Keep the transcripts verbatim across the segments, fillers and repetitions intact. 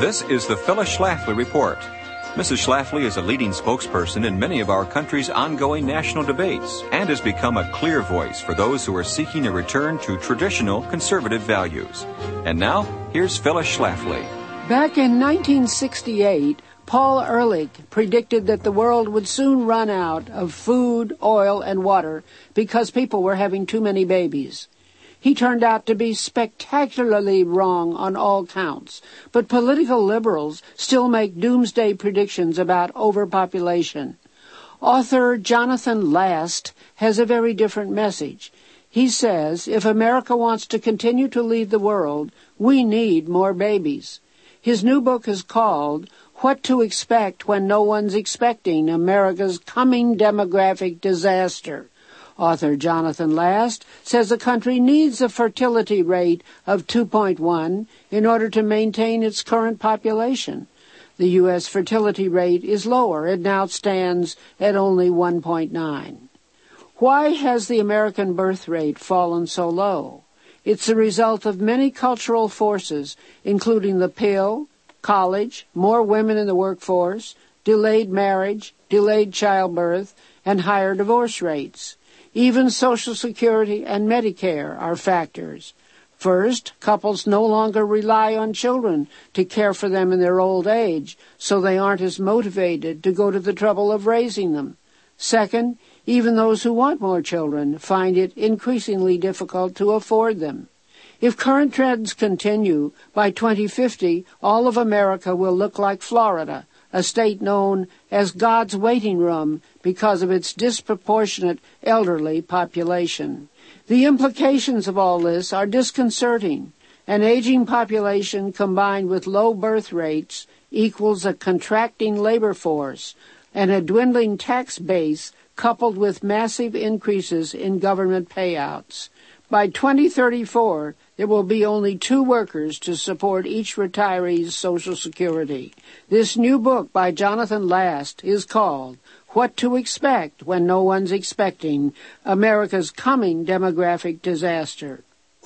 This is the Phyllis Schlafly Report. Missus Schlafly is a leading spokesperson in many of our country's ongoing national debates and has become a clear voice for those who are seeking a return to traditional conservative values. And now, here's Phyllis Schlafly. Back in nineteen sixty-eight, Paul Ehrlich predicted that the world would soon run out of food, oil, and water because people were having too many babies. He turned out to be spectacularly wrong on all counts, but political liberals still make doomsday predictions about overpopulation. Author Jonathan Last has a very different message. He says, if America wants to continue to lead the world, we need more babies. His new book is called What to Expect When No One's Expecting America's Coming Demographic Disaster. Author Jonathan Last says the country needs a fertility rate of two point one in order to maintain its current population. The U S fertility rate is lower. It now stands at only one point nine. Why has the American birth rate fallen so low? It's the result of many cultural forces, including the pill, college, more women in the workforce, delayed marriage, delayed childbirth, and higher divorce rates. Even Social Security and Medicare are factors. First, couples no longer rely on children to care for them in their old age, so they aren't as motivated to go to the trouble of raising them. Second, even those who want more children find it increasingly difficult to afford them. If current trends continue, by twenty fifty, all of America will look like Florida, a state known as God's waiting room because of its disproportionate elderly population. The implications of all this are disconcerting. An aging population combined with low birth rates equals a contracting labor force, and a dwindling tax base coupled with massive increases in government payouts. By twenty thirty-four, there will be only two workers to support each retiree's Social Security. This new book by Jonathan Last is called What to Expect When No One's Expecting America's Coming Demographic Disaster.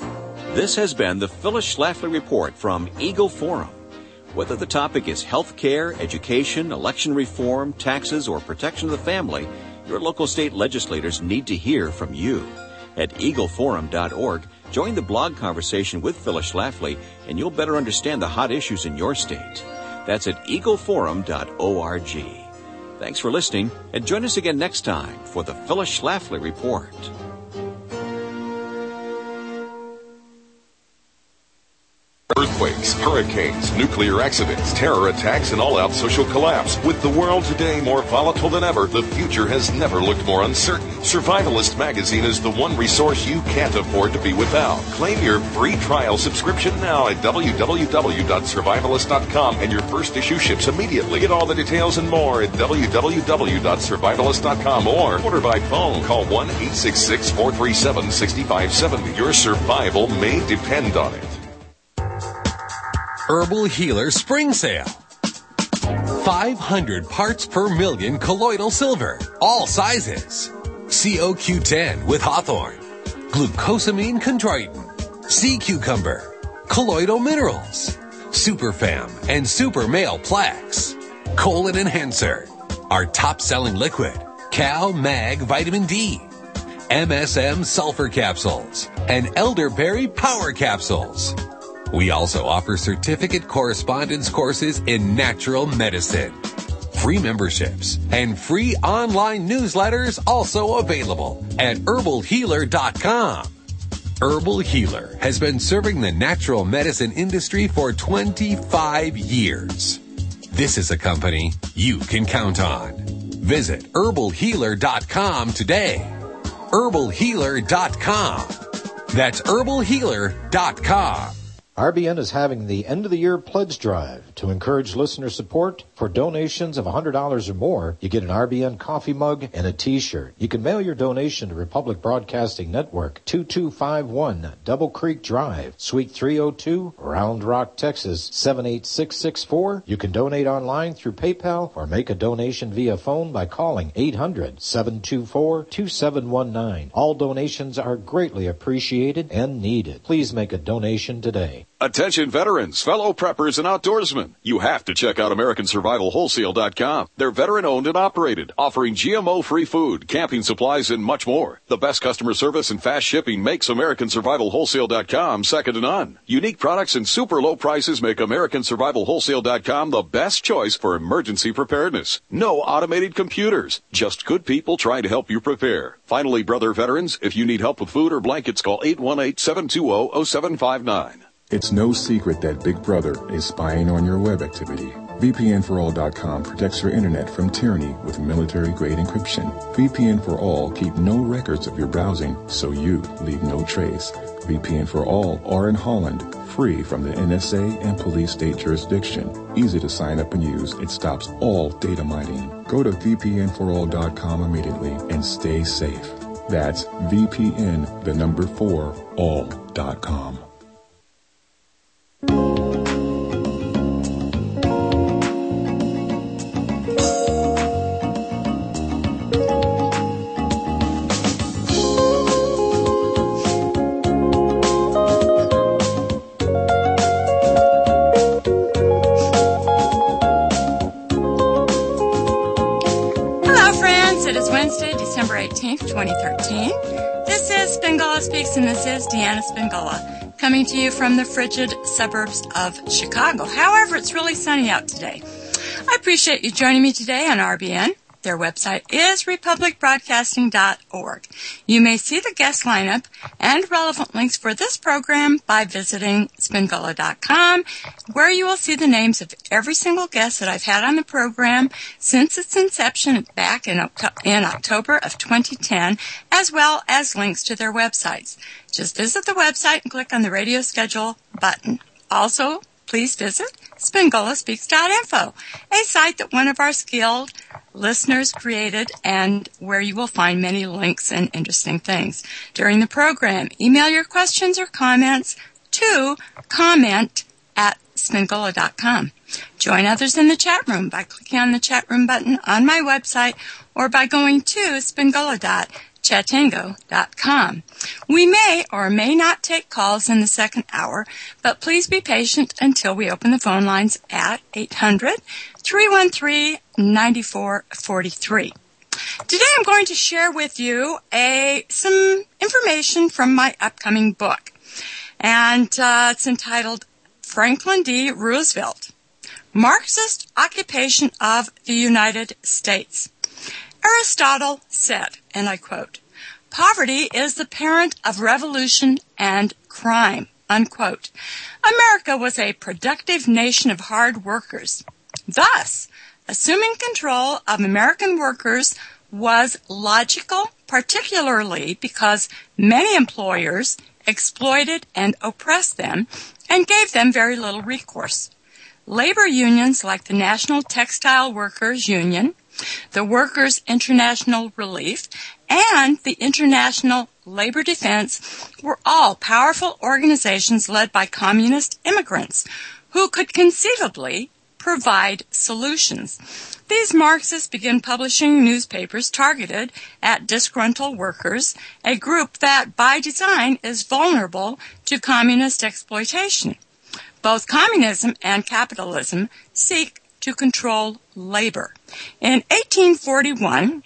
This has been the Phyllis Schlafly Report from Eagle Forum. Whether the topic is health care, education, election reform, taxes, or protection of the family, your local state legislators need to hear from you. At eagle forum dot org, join the blog conversation with Phyllis Schlafly, and you'll better understand the hot issues in your state. That's at eagle forum dot org. Thanks for listening, and join us again next time for the Phyllis Schlafly Report. Earthquakes, hurricanes, nuclear accidents, terror attacks, and all-out social collapse. With the world today more volatile than ever, the future has never looked more uncertain. Survivalist Magazine is the one resource you can't afford to be without. Claim your free trial subscription now at w w w dot survivalist dot com, and your first issue ships immediately. Get all the details and more at w w w dot survivalist dot com or order by phone. Call one eight six six, four three seven, six five seven zero. Your survival may depend on it. Herbal Healer Spring Sale. five hundred parts per million colloidal silver, all sizes. C O Q ten with hawthorn, glucosamine chondroitin, sea cucumber, colloidal minerals, superfam and super male plaques, colon enhancer, our top-selling liquid, Cal Mag Vitamin D, M S M sulfur capsules, and elderberry power capsules. We also offer certificate correspondence courses in natural medicine. Free memberships and free online newsletters also available at herbal healer dot com. Herbal Healer has been serving the natural medicine industry for twenty-five years. This is a company you can count on. Visit herbal healer dot com today. herbal healer dot com. That's herbal healer dot com. R B N is having the end-of-the-year pledge drive. To encourage listener support, for donations of one hundred dollars or more, you get an R B N coffee mug and a T-shirt. You can mail your donation to Republic Broadcasting Network, two two five one Double Creek Drive, Suite three oh two, Round Rock, Texas, seven eight six six four. You can donate online through PayPal or make a donation via phone by calling eight hundred, seven two four, two seven one nine. All donations are greatly appreciated and needed. Please make a donation today. today. Attention veterans, fellow preppers, and outdoorsmen. You have to check out American Survival Wholesale dot com. They're veteran-owned and operated, offering G M O-free food, camping supplies, and much more. The best customer service and fast shipping makes American Survival Wholesale dot com second to none. Unique products and super low prices make American Survival Wholesale dot com the best choice for emergency preparedness. No automated computers, just good people trying to help you prepare. Finally, brother veterans, if you need help with food or blankets, call eight one eight, seven two zero, zero seven five nine. It's no secret that Big Brother is spying on your web activity. V P N for all dot com protects your internet from tyranny with military-grade encryption. V P N for All keep no records of your browsing, so you leave no trace. V P N for All are in Holland, free from the N S A and police state jurisdiction. Easy to sign up and use. It stops all data mining. Go to V P N for all dot com immediately and stay safe. That's V P N, the number four, all dot com. twenty thirteen. This is Spingola Speaks, and this is Deanna Spingola, coming to you from the frigid suburbs of Chicago. However, it's really sunny out today. I appreciate you joining me today on R B N. Their website is republic broadcasting dot org. You may see the guest lineup and relevant links for this program by visiting spingola dot com, where you will see the names of every single guest that I've had on the program since its inception back in, in October of twenty ten, as well as links to their websites. Just visit the website and click on the radio schedule button. Also, please visit spingola speaks dot info, a site that one of our skilled listeners created and where you will find many links and interesting things. During the program, email your questions or comments to comment at spingola dot com. Join others in the chat room by clicking on the chat room button on my website or by going to spingola dot chatango dot com. We may or may not take calls in the second hour, but please be patient until we open the phone lines at eight hundred, three one three, nine four four three. Today I'm going to share with you a some information from my upcoming book, and uh, it's entitled Franklin D. Roosevelt, Marxist Occupation of the United States. Aristotle said, and I quote, "Poverty is the parent of revolution and crime," unquote. America was a productive nation of hard workers. Thus, assuming control of American workers was logical, particularly because many employers exploited and oppressed them and gave them very little recourse. Labor unions like the National Textile Workers Union, the Workers' International Relief, and the International Labor Defense were all powerful organizations led by communist immigrants who could conceivably provide solutions. These Marxists began publishing newspapers targeted at disgruntled workers, a group that by design is vulnerable to communist exploitation. Both communism and capitalism seek to control labor. In eighteen forty-one,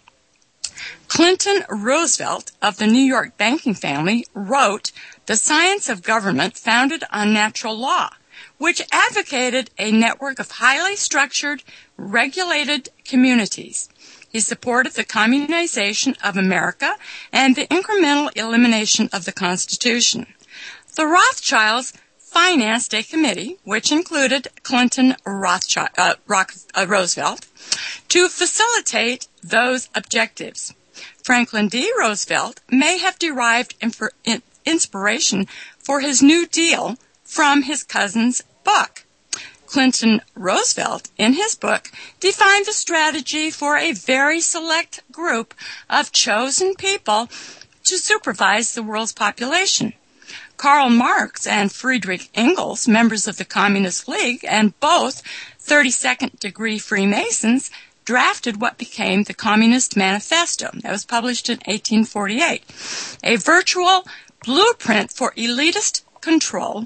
Clinton Roosevelt of the New York banking family wrote The Science of Government Founded on Natural Law, which advocated a network of highly structured, regulated communities. He supported the communization of America and the incremental elimination of the Constitution. The Rothschilds financed a committee, which included Clinton Rothschild, uh, Rock, uh, Roosevelt, to facilitate those objectives. Franklin D. Roosevelt may have derived infor- in- inspiration for his New Deal from his cousin's book. Clinton Roosevelt, in his book, defined the strategy for a very select group of chosen people to supervise the world's population. Karl Marx and Friedrich Engels, members of the Communist League and both thirty-second degree Freemasons, drafted what became the Communist Manifesto. That was published in eighteen forty-eight. A virtual blueprint for elitist control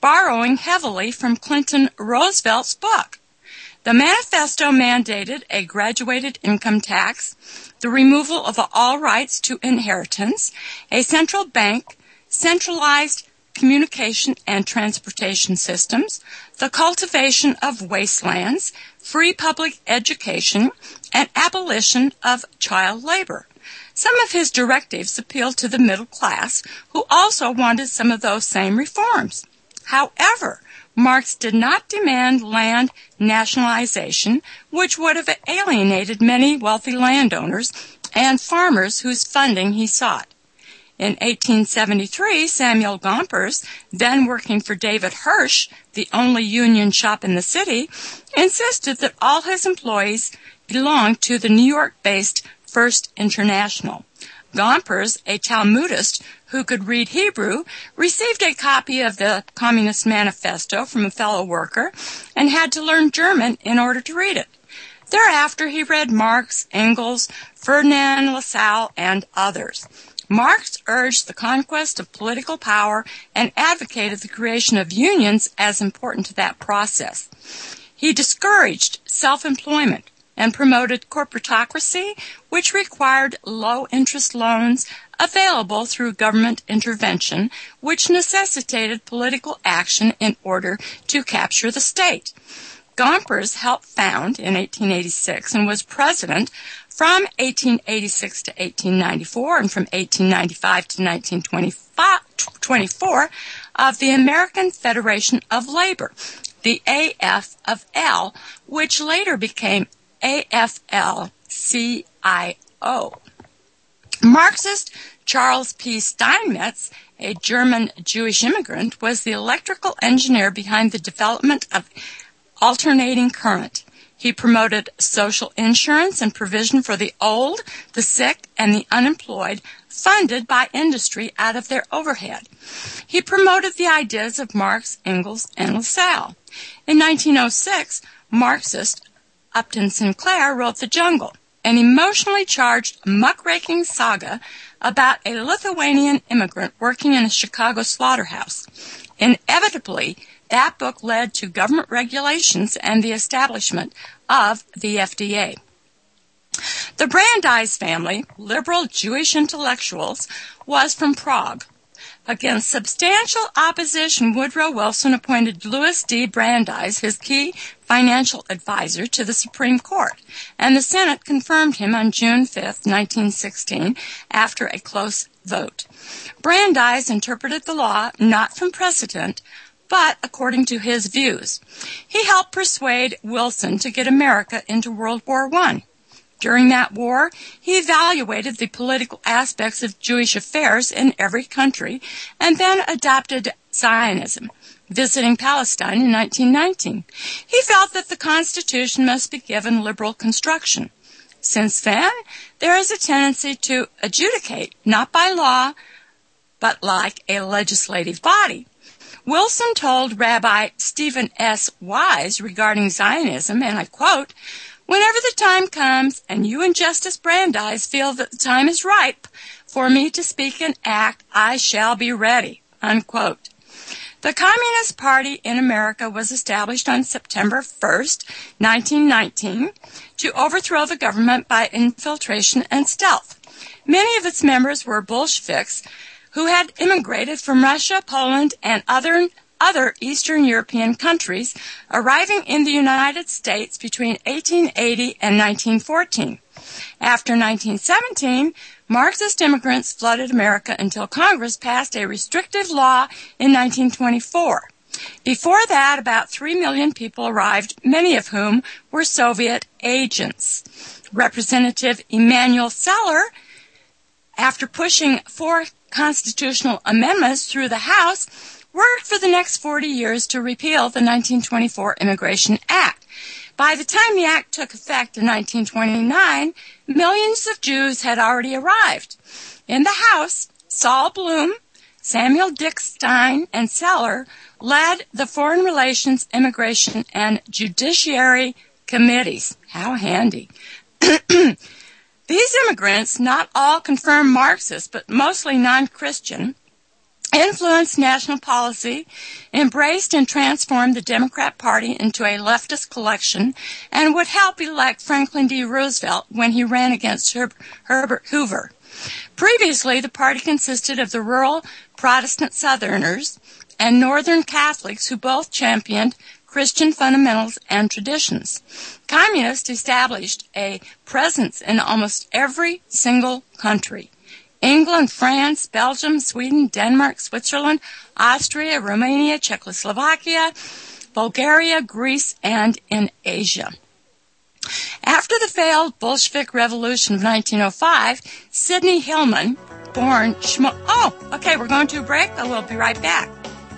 borrowing heavily from Clinton Roosevelt's book. The manifesto mandated a graduated income tax, the removal of all rights to inheritance, a central bank, centralized communication and transportation systems, the cultivation of wastelands, free public education, and abolition of child labor. Some of his directives appealed to the middle class, who also wanted some of those same reforms. However, Marx did not demand land nationalization, which would have alienated many wealthy landowners and farmers whose funding he sought. In eighteen seventy-three, Samuel Gompers, then working for David Hirsch, the only union shop in the city, insisted that all his employees belonged to the New York-based First International. Gompers, a Talmudist who could read Hebrew, received a copy of the Communist Manifesto from a fellow worker and had to learn German in order to read it. Thereafter, he read Marx, Engels, Ferdinand Lassalle, and others. Marx urged the conquest of political power and advocated the creation of unions as important to that process. He discouraged self-employment and promoted corporatocracy, which required low-interest loans available through government intervention, which necessitated political action in order to capture the state. Gompers helped found in eighteen eighty-six and was president from eighteen eighty-six to eighteen ninety-four and from eighteen ninety-five to nineteen twenty-four of the American Federation of Labor, the A F L, which later became A F L C I O. Marxist Charles P. Steinmetz, a German Jewish immigrant, was the electrical engineer behind the development of alternating current. He promoted social insurance and provision for the old, the sick, and the unemployed, funded by industry out of their overhead. He promoted the ideas of Marx, Engels, and Lassalle. In nineteen oh six, Marxist Upton Sinclair wrote The Jungle, an emotionally charged muckraking saga about a Lithuanian immigrant working in a Chicago slaughterhouse. Inevitably, that book led to government regulations and the establishment of the F D A. The Brandeis family, liberal Jewish intellectuals, was from Prague. Against substantial opposition, Woodrow Wilson appointed Louis D. Brandeis his key financial advisor to the Supreme Court, and the Senate confirmed him on June fifth, nineteen sixteen, after a close vote. Brandeis interpreted the law not from precedent, but according to his views. He helped persuade Wilson to get America into World War One. During that war, he evaluated the political aspects of Jewish affairs in every country and then adopted Zionism, visiting Palestine in nineteen nineteen. He felt that the Constitution must be given liberal construction. Since then, there is a tendency to adjudicate, not by law, but like a legislative body. Wilson told Rabbi Stephen S. Wise regarding Zionism, and I quote, "Whenever the time comes and you and Justice Brandeis feel that the time is ripe for me to speak and act, I shall be ready," unquote. The Communist Party in America was established on September first, nineteen nineteen, to overthrow the government by infiltration and stealth. Many of its members were Bolsheviks who had immigrated from Russia, Poland, and other other Eastern European countries, arriving in the United States between eighteen eighty and nineteen fourteen. After nineteen seventeen, Marxist immigrants flooded America until Congress passed a restrictive law in nineteen twenty-four. Before that, about three million people arrived, many of whom were Soviet agents. Representative Emanuel Seller, after pushing four constitutional amendments through the House, worked for the next forty years to repeal the nineteen twenty-four Immigration Act. By the time the act took effect in nineteen twenty-nine, millions of Jews had already arrived. In the House, Saul Bloom, Samuel Dick Stein, and Seller led the Foreign Relations, Immigration, and Judiciary Committees. How handy. These immigrants, not all confirmed Marxists, but mostly non-Christian, influenced national policy, embraced and transformed the Democrat Party into a leftist collection, and would help elect Franklin D. Roosevelt when he ran against Her- Herbert Hoover. Previously, the party consisted of the rural Protestant Southerners and Northern Catholics who both championed Christian fundamentals and traditions. Communists established a presence in almost every single country: England, France, Belgium, Sweden, Denmark, Switzerland, Austria, Romania, Czechoslovakia, Bulgaria, Greece, and in Asia. After the failed Bolshevik Revolution of nineteen oh five, Sidney Hillman, born Shmo... Oh, okay, we're going to a break, but we'll be right back.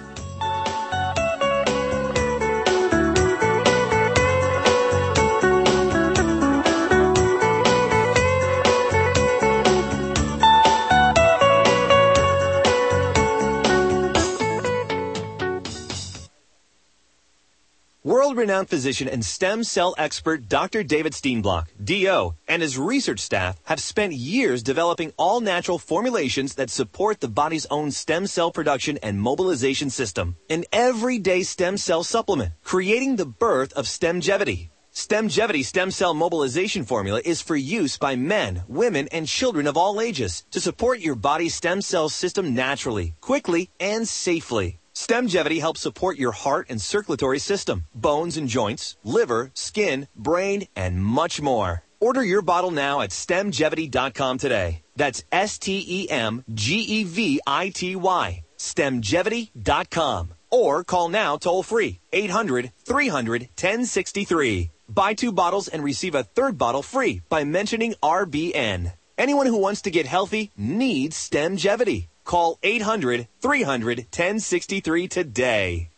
World-renowned physician and stem cell expert Doctor David Steenblock, D O, and his research staff have spent years developing all-natural formulations that support the body's own stem cell production and mobilization system. An everyday stem cell supplement, creating the birth of Stemgevity. Stemgevity stem cell mobilization formula is for use by men, women, and children of all ages to support your body's stem cell system naturally, quickly, and safely. Stemgevity helps support your heart and circulatory system, bones and joints, liver, skin, brain, and much more. Order your bottle now at stemgevity dot com today. That's S T E M G E V I T Y, stemgevity dot com. Or call now toll-free, eight hundred, three hundred, ten sixty-three. Buy two bottles and receive a third bottle free by mentioning R B N. Anyone who wants to get healthy needs Stemgevity. Call eight hundred, three hundred, ten sixty-three today.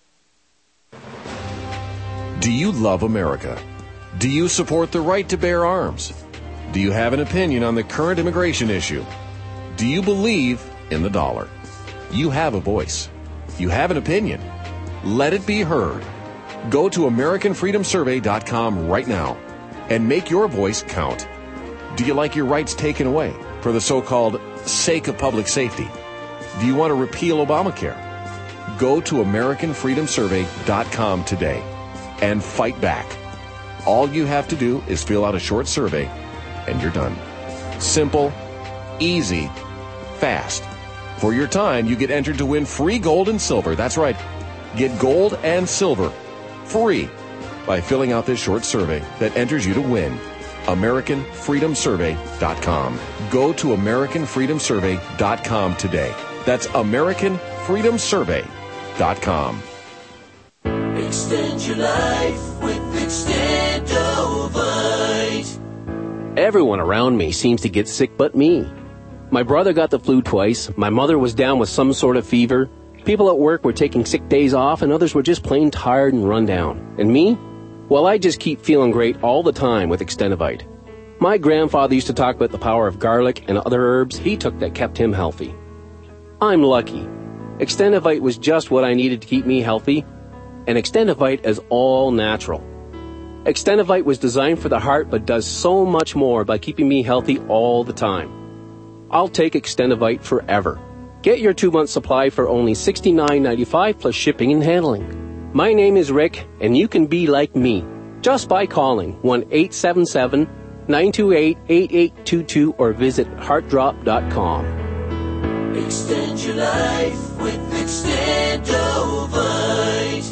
Do you love America? Do you support the right to bear arms? Do you have an opinion on the current immigration issue? Do you believe in the dollar? You have a voice. You have an opinion. Let it be heard. Go to American Freedom Survey dot com right now and make your voice count. Do you like your rights taken away for the so-called sake of public safety? Do you want to repeal Obamacare? Go to American Freedom Survey dot com today and fight back. All you have to do is fill out a short survey and you're done. Simple, easy, fast. For your time, you get entered to win free gold and silver. That's right. Get gold and silver free by filling out this short survey that enters you to win. American Freedom Survey dot com. Go to American Freedom Survey dot com today. That's American Freedom Survey dot com. Extend your life with Extendovite. Everyone around me seems to get sick but me. My brother got the flu twice. My mother was down with some sort of fever. People at work were taking sick days off, and others were just plain tired and run down. And me? Well, I just keep feeling great all the time with Extendovite. My grandfather used to talk about the power of garlic and other herbs he took that kept him healthy. I'm lucky. Extendovite was just what I needed to keep me healthy, and Extendovite is all natural. Extendovite was designed for the heart but does so much more by keeping me healthy all the time. I'll take Extendovite forever. Get your two-month supply for only sixty-nine ninety-five plus shipping and handling. My name is Rick, and you can be like me just by calling one eight seven seven, nine two eight, eight eight two two or visit heart drop dot com. Extend your life with Extendovite.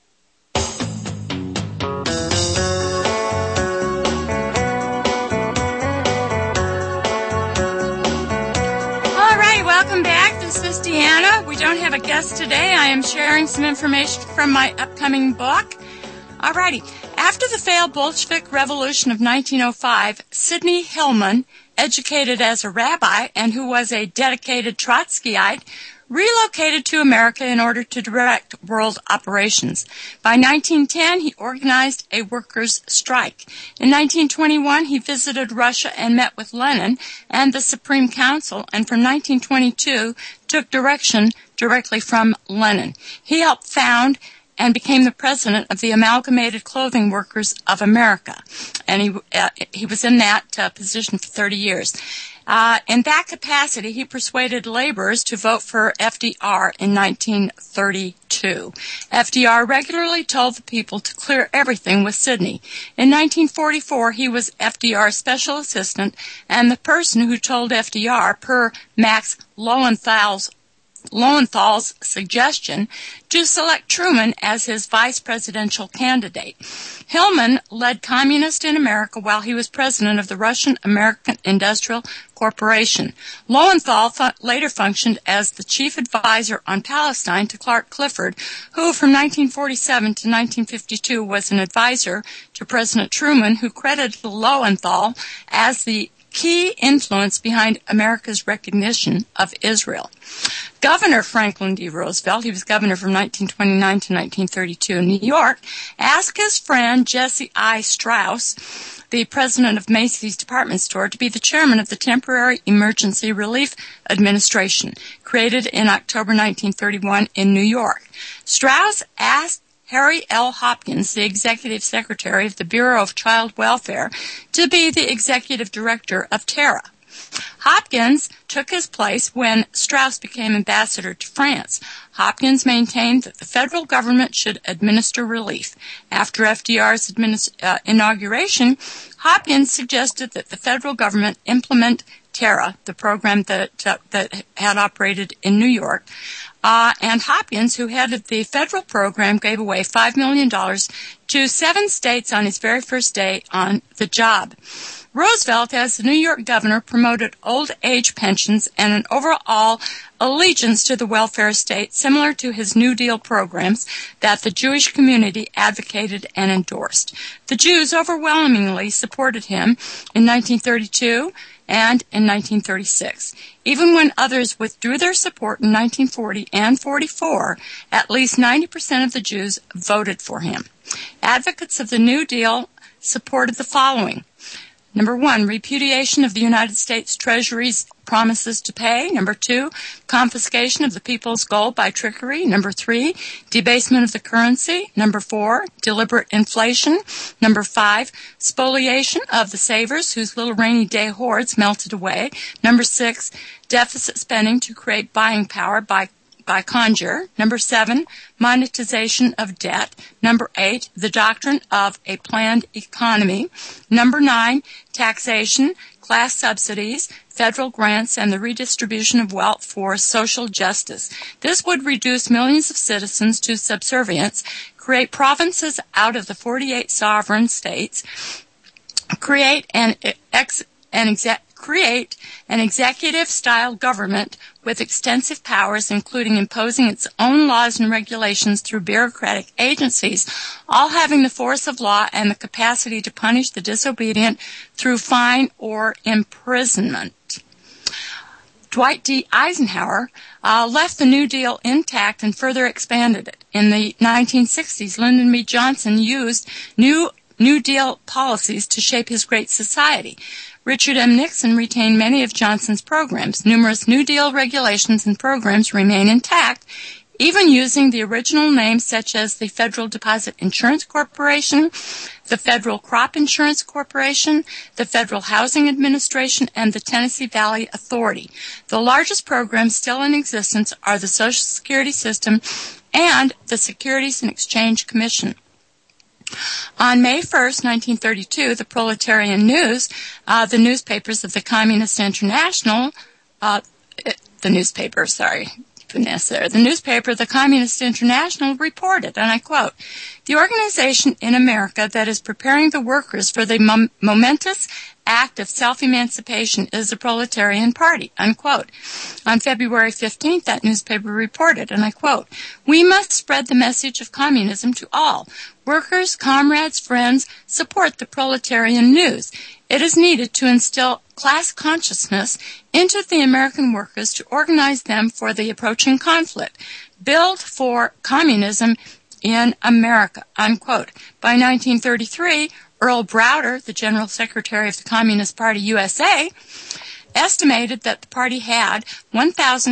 All right, welcome back. This is Deanna. We don't have a guest today. I am sharing some information from my upcoming book. All righty. After the failed Bolshevik Revolution of nineteen oh five, Sidney Hillman, educated as a rabbi and who was a dedicated Trotskyite, relocated to America in order to direct world operations. By nineteen ten, he organized a workers' strike. In nineteen twenty-one, he visited Russia and met with Lenin and the Supreme Council, and from nineteen twenty-two, took direction directly from Lenin. He helped found and became the president of the Amalgamated Clothing Workers of America. And he uh, he was in that uh, position for thirty years. Uh, in that capacity, he persuaded laborers to vote for F D R in nineteen thirty-two. F D R regularly told the people to clear everything with Sidney. In nineteen forty-four, he was F D R's special assistant and the person who told F D R, per Max Lowenthal's Lowenthal's suggestion, to select Truman as his vice presidential candidate. Hillman led communists in America while he was president of the Russian American Industrial Corporation. Lowenthal fu- later functioned as the chief advisor on Palestine to Clark Clifford, who from nineteen forty-seven to nineteen fifty-two was an advisor to President Truman, who credited Lowenthal as the key influence behind America's recognition of Israel. Governor Franklin D. Roosevelt, he was governor from nineteen twenty-nine to nineteen thirty-two in New York, asked his friend Jesse I. Strauss, the president of Macy's department store, to be the chairman of the Temporary Emergency Relief Administration, created in October nineteen thirty-one in New York. Strauss asked Harry L. Hopkins, the executive secretary of the Bureau of Child Welfare, to be the executive director of TERRA. Hopkins took his place when Strauss became ambassador to France. Hopkins maintained that the federal government should administer relief. After F D R's administ- uh, inauguration, Hopkins suggested that the federal government implement TERRA, the program that uh, that had operated in New York. Uh, and Hopkins, who headed the federal program, gave away five million dollars to seven states on his very first day on the job. Roosevelt, as the New York governor, promoted old age pensions and an overall allegiance to the welfare state similar to his New Deal programs that the Jewish community advocated and endorsed. The Jews overwhelmingly supported him in nineteen thirty-two and in nineteen thirty-six. Even when others withdrew their support in nineteen forty and forty-four, at least ninety percent of the Jews voted for him. Advocates of the New Deal supported the following. Number one, repudiation of the United States Treasury's promises to pay. Number two, confiscation of the people's gold by trickery. Number three, debasement of the currency. Number four, deliberate inflation. Number five, spoliation of the savers whose little rainy day hoards melted away. Number six, deficit spending to create buying power by by conjure. Number seven, monetization of debt. Number eight, the doctrine of a planned economy. Number nine, taxation, class subsidies, federal grants, and the redistribution of wealth for social justice. This would reduce millions of citizens to subservience, create provinces out of the forty-eight sovereign states, create an ex, an exec, create an executive-style government with extensive powers, including imposing its own laws and regulations through bureaucratic agencies, all having the force of law and the capacity to punish the disobedient through fine or imprisonment. Dwight D. Eisenhower uh, left the New Deal intact and further expanded it. In the nineteen sixties, Lyndon B. Johnson used new New Deal policies to shape his great society. Richard M. Nixon retained many of Johnson's programs. Numerous New Deal regulations and programs remain intact, even using the original names such as the Federal Deposit Insurance Corporation, the Federal Crop Insurance Corporation, the Federal Housing Administration, and the Tennessee Valley Authority. The largest programs still in existence are the Social Security System and the Securities and Exchange Commission. On May first, nineteen thirty-two, the Proletarian News, uh, the newspapers of the Communist International, uh, the newspaper, sorry, there, the newspaper of the Communist International reported, and I quote, "The organization in America that is preparing the workers for the mom- momentous act of self-emancipation is the Proletarian Party," unquote. On February fifteenth, that newspaper reported, and I quote, "We must spread the message of communism to all. Workers, comrades, friends, support the Proletarian News. It is needed to instill class consciousness into the American workers to organize them for the approaching conflict. Build for communism in America," unquote. By nineteen thirty-three, Earl Browder, the General Secretary of the Communist Party U S A, estimated that the party had one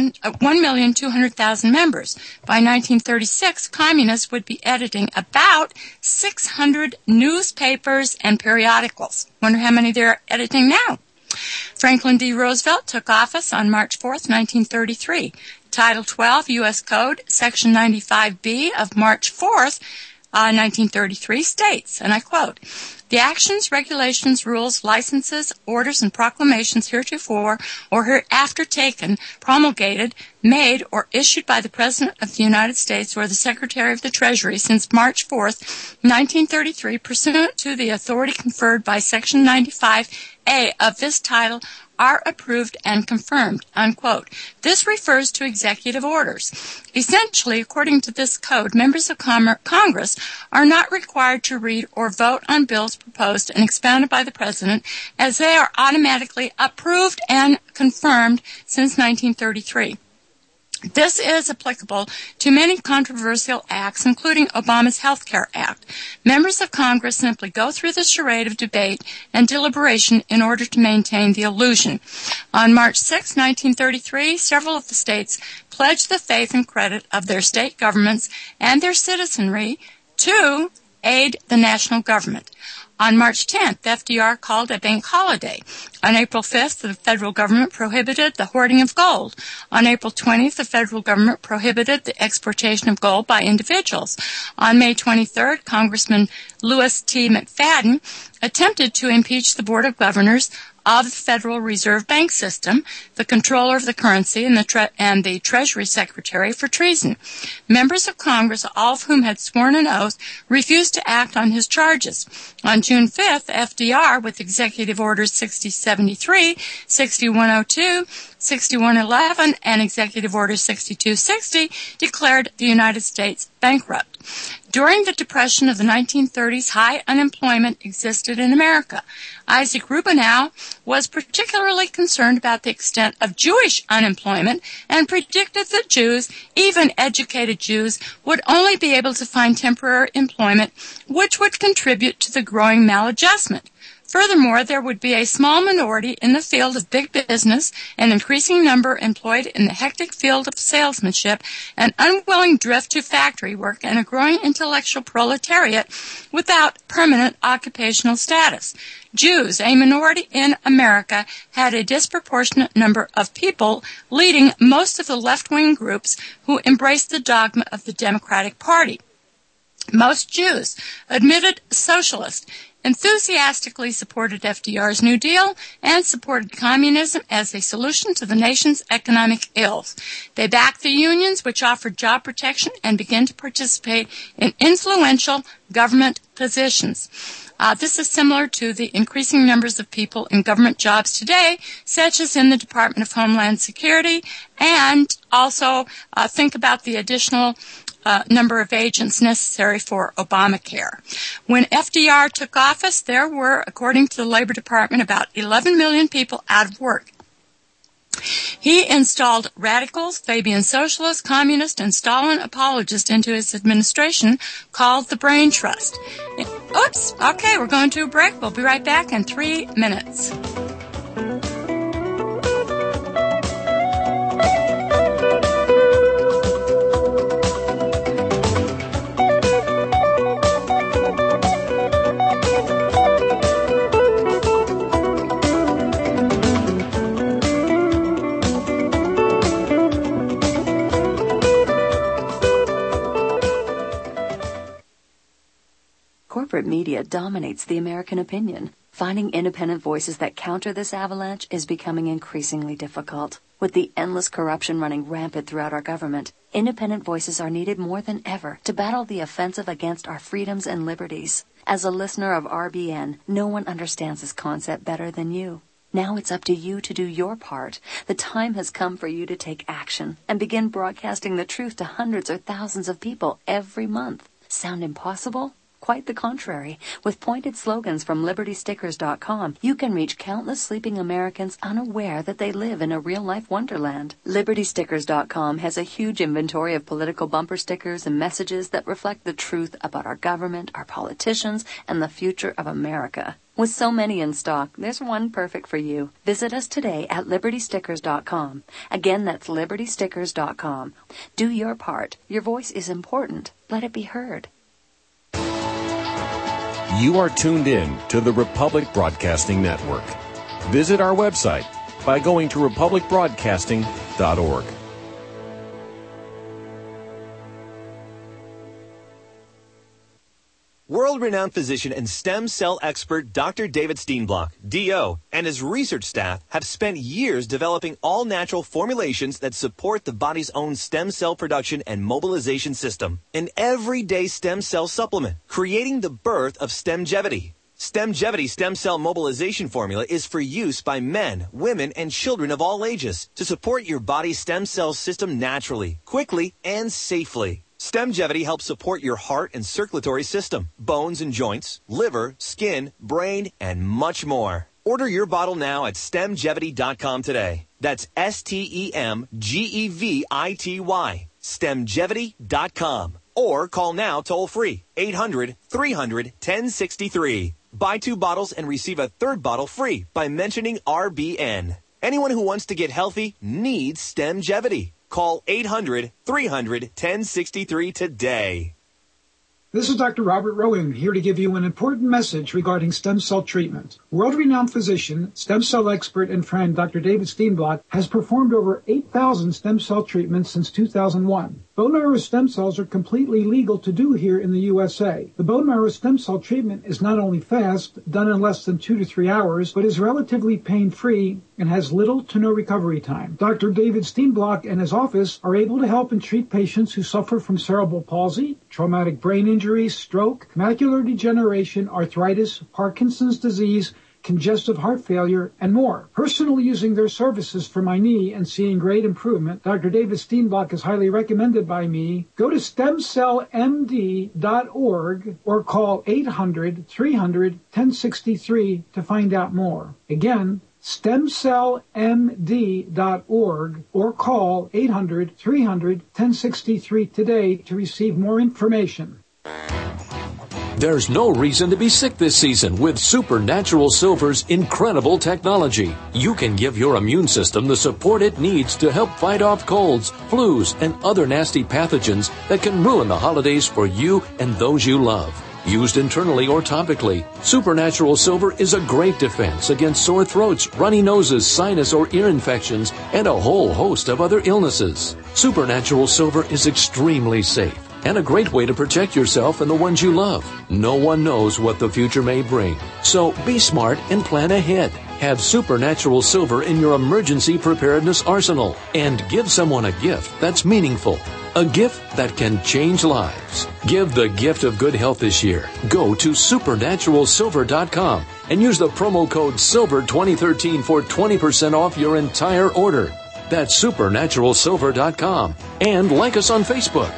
million two hundred thousand members. By nineteen thirty-six, communists would be editing about six hundred newspapers and periodicals. Wonder how many they're editing now. Franklin D. Roosevelt took office on March fourth, nineteen thirty-three. Title twelve, U S Code, Section ninety-five B of March fourth, uh, nineteen thirty-three states, and I quote, "The actions, regulations, rules, licenses, orders, and proclamations heretofore or hereafter taken, promulgated, made, or issued by the President of the United States or the Secretary of the Treasury since March fourth, nineteen thirty-three, pursuant to the authority conferred by Section ninety-five A of this title, are approved and confirmed," unquote. This refers to executive orders. Essentially, according to this code, members of Com- Congress are not required to read or vote on bills proposed and expounded by the President, as they are automatically approved and confirmed since nineteen thirty-three. This is applicable to many controversial acts, including Obama's Health Care Act. Members of Congress simply go through the charade of debate and deliberation in order to maintain the illusion. On March sixth, nineteen thirty-three, several of the states pledged the faith and credit of their state governments and their citizenry to aid the national government. On March tenth, F D R called a bank holiday. On April fifth, the federal government prohibited the hoarding of gold. On April twentieth, the federal government prohibited the exportation of gold by individuals. On May twenty-third, Congressman Louis T. McFadden attempted to impeach the Board of Governors of the Federal Reserve Bank System, the controller of the currency, and the, tre- and the Treasury Secretary for treason. Members of Congress, all of whom had sworn an oath, refused to act on his charges. On June fifth, F D R, with Executive Orders sixty seventy-three, sixty-one oh two, sixty-one eleven, and Executive Order sixty-two sixty, declared the United States bankrupt. During the Depression of the nineteen thirties, high unemployment existed in America. Isaac Rubinow was particularly concerned about the extent of Jewish unemployment and predicted that Jews, even educated Jews, would only be able to find temporary employment, which would contribute to the growing maladjustment. Furthermore, there would be a small minority in the field of big business, an increasing number employed in the hectic field of salesmanship, an unwilling drift to factory work, and a growing intellectual proletariat without permanent occupational status. Jews, a minority in America, had a disproportionate number of people leading most of the left-wing groups who embraced the dogma of the Democratic Party. Most Jews, admitted socialists, enthusiastically supported F D R's New Deal and supported communism as a solution to the nation's economic ills. They backed the unions, which offered job protection, and began to participate in influential government positions. Uh, this is similar to the increasing numbers of people in government jobs today, such as in the Department of Homeland Security, and also uh, think about the additional Uh, number of agents necessary for Obamacare. When F D R took office, there were, according to the Labor Department, about eleven million people out of work. He installed radicals, Fabian socialists, communists, and Stalin apologists into his administration, called the Brain Trust. Oops, okay, we're going to a break. We'll be right back in three minutes. Corporate media dominates the American opinion. Finding independent voices that counter this avalanche is becoming increasingly difficult. With the endless corruption running rampant throughout our government, independent voices are needed more than ever to battle the offensive against our freedoms and liberties. As a listener of R B N, no one understands this concept better than you. Now it's up to you to do your part. The time has come for you to take action and begin broadcasting the truth to hundreds or thousands of people every month. Sound impossible? Quite the contrary. With pointed slogans from Liberty Stickers dot com, you can reach countless sleeping Americans unaware that they live in a real-life wonderland. Liberty Stickers dot com has a huge inventory of political bumper stickers and messages that reflect the truth about our government, our politicians, and the future of America. With so many in stock, there's one perfect for you. Visit us today at Liberty Stickers dot com. Again, that's Liberty Stickers dot com. Do your part. Your voice is important. Let it be heard. You are tuned in to the Republic Broadcasting Network. Visit our website by going to republic broadcasting dot org. World-renowned physician and stem cell expert Doctor David Steenblock, D O, and his research staff have spent years developing all-natural formulations that support the body's own stem cell production and mobilization system. An everyday stem cell supplement, creating the birth of Stemgevity. Stemgevity stem cell mobilization formula is for use by men, women, and children of all ages to support your body's stem cell system naturally, quickly, and safely. Stemgevity helps support your heart and circulatory system, bones and joints, liver, skin, brain, and much more. Order your bottle now at Stemgevity dot com today. That's S T E M G E V I T Y. Stemgevity dot com. Or call now toll-free, eight hundred, three hundred, ten sixty-three. Buy two bottles and receive a third bottle free by mentioning R B N. Anyone who wants to get healthy needs Stemgevity. Call eight hundred, three hundred, ten sixty-three today. This is Doctor Robert Rowan here to give you an important message regarding stem cell treatment. World-renowned physician, stem cell expert, and friend Doctor David Steenblock has performed over eight thousand stem cell treatments since two thousand one. Bone marrow stem cells are completely legal to do here in the U S A. The bone marrow stem cell treatment is not only fast, done in less than two to three hours, but is relatively pain-free and has little to no recovery time. Doctor David Steenblock and his office are able to help and treat patients who suffer from cerebral palsy, traumatic brain injury, stroke, macular degeneration, arthritis, Parkinson's disease, congestive heart failure, and more. Personally using their services for my knee and seeing great improvement, Doctor David Steenblock is highly recommended by me. Go to stem cell M D dot org or call eight hundred, three hundred, ten sixty-three to find out more. Again, stem cell M D dot org or call eight hundred, three hundred, ten sixty-three today to receive more information. There's no reason to be sick this season with Supernatural Silver's incredible technology. You can give your immune system the support it needs to help fight off colds, flus, and other nasty pathogens that can ruin the holidays for you and those you love. Used internally or topically, Supernatural Silver is a great defense against sore throats, runny noses, sinus or ear infections, and a whole host of other illnesses. Supernatural Silver is extremely safe and a great way to protect yourself and the ones you love. No one knows what the future may bring, so be smart and plan ahead. Have Supernatural Silver in your emergency preparedness arsenal and give someone a gift that's meaningful. A gift that can change lives. Give the gift of good health this year. Go to supernatural silver dot com and use the promo code silver twenty thirteen for twenty percent off your entire order. That's supernatural silver dot com. And like us on Facebook.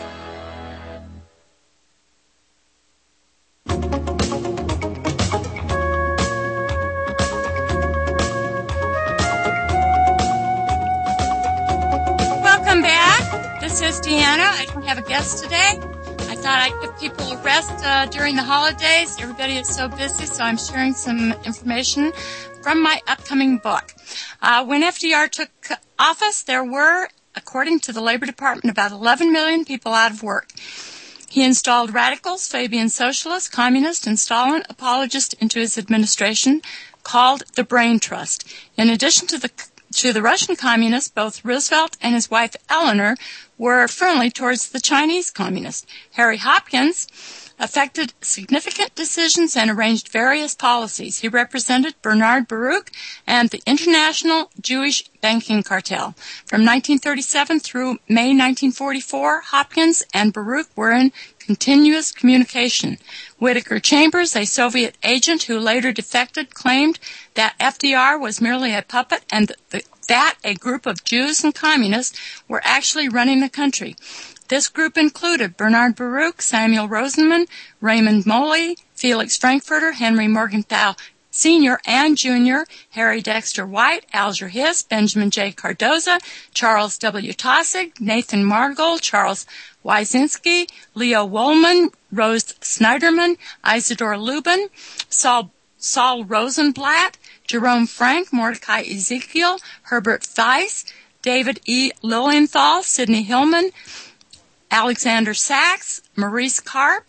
Deanna. I don't have a guest today. I thought I'd give people a rest uh, during the holidays. Everybody is so busy, so I'm sharing some information from my upcoming book. Uh, when F D R took office, there were, according to the Labor Department, about eleven million people out of work. He installed radicals, Fabian socialists, communists, and Stalin apologists into his administration, called the Brain Trust. In addition to the to the Russian communists, both Roosevelt and his wife Eleanor were friendly towards the Chinese communists. Harry Hopkins affected significant decisions and arranged various policies. He represented Bernard Baruch and the International Jewish Banking Cartel. From nineteen thirty-seven through May nineteen forty-four, Hopkins and Baruch were in continuous communication. Whittaker Chambers, a Soviet agent who later defected, claimed that F D R was merely a puppet and the, that a group of Jews and communists were actually running the country. This group included Bernard Baruch, Samuel Rosenman, Raymond Moley, Felix Frankfurter, Henry Morgenthau Senior and Junior, Harry Dexter White, Alger Hiss, Benjamin J. Cardoza, Charles W. Taussig, Nathan Margold, Charles Wyszynski, Leo Wollman, Rose Snyderman, Isidore Lubin, Saul, Saul Rosenblatt, Jerome Frank, Mordecai Ezekiel, Herbert Theiss, David E. Lilienthal, Sidney Hillman, Alexander Sachs, Maurice Karp,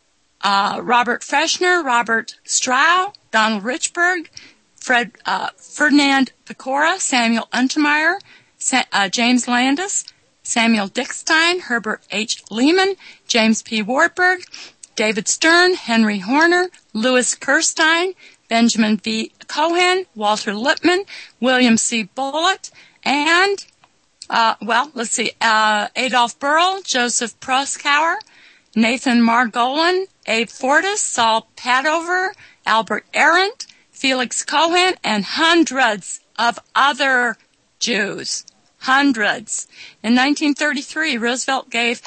uh, Robert Freshner, Robert Strau, Donald Richburg, Fred, uh, Ferdinand Pecora, Samuel Untermeyer, Sa- uh, James Landis, Samuel Dickstein, Herbert H. Lehman, James P. Wartburg, David Stern, Henry Horner, Louis Kirstein, Benjamin V. Cohen, Walter Lippmann, William C. Bullitt, and, uh, well, let's see, uh, Adolf Burl, Joseph Proskauer, Nathan Margolin, Abe Fortas, Saul Padover, Albert Arendt, Felix Cohen, and hundreds of other Jews. Hundreds. In nineteen thirty-three, Roosevelt gave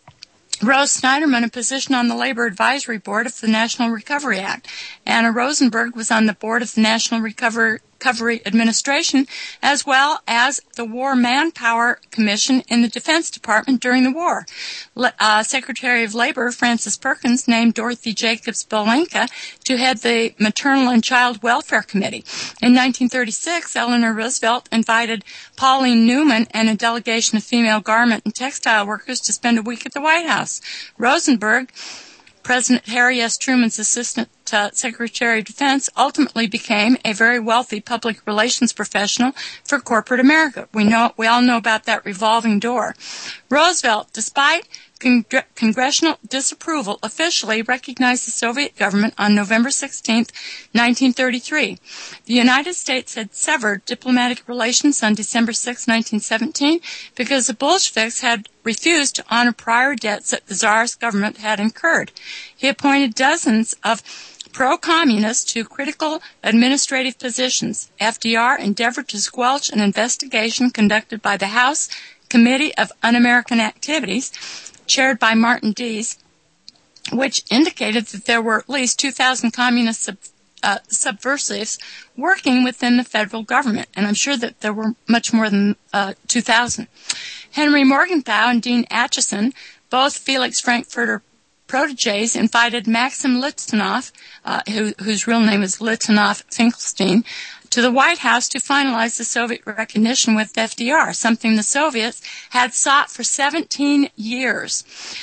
Rose Snyderman a position on the Labor Advisory Board of the National Recovery Act. Anna Rosenberg was on the board of the National Recovery Recovery Administration, as well as the War Manpower Commission in the Defense Department during the war. Le- uh, Secretary of Labor Francis Perkins named Dorothy Jacobs Bolenka to head the Maternal and Child Welfare Committee. In nineteen thirty-six, Eleanor Roosevelt invited Pauline Newman and a delegation of female garment and textile workers to spend a week at the White House. Rosenberg, President Harry S. Truman's assistant uh, Secretary of Defense, ultimately became a very wealthy public relations professional for corporate America. We know, we all know about that revolving door. Roosevelt, despite Cong- congressional disapproval, officially recognized the Soviet government on November sixteenth, nineteen thirty-three. The United States had severed diplomatic relations on December sixth, nineteen seventeen, because the Bolsheviks had refused to honor prior debts that the Tsar's government had incurred. He appointed dozens of pro-communists to critical administrative positions. F D R endeavored to squelch an investigation conducted by the House Committee of Un-American Activities, chaired by Martin Dees, which indicated that there were at least two thousand communist sub, uh, subversives working within the federal government, and I'm sure that there were much more than uh, two thousand. Henry Morgenthau and Dean Acheson, both Felix Frankfurter proteges, invited Maxim Litvinov, uh, who, whose real name is Litvinov Finkelstein, to the White House to finalize the Soviet recognition with F D R, something the Soviets had sought for seventeen years.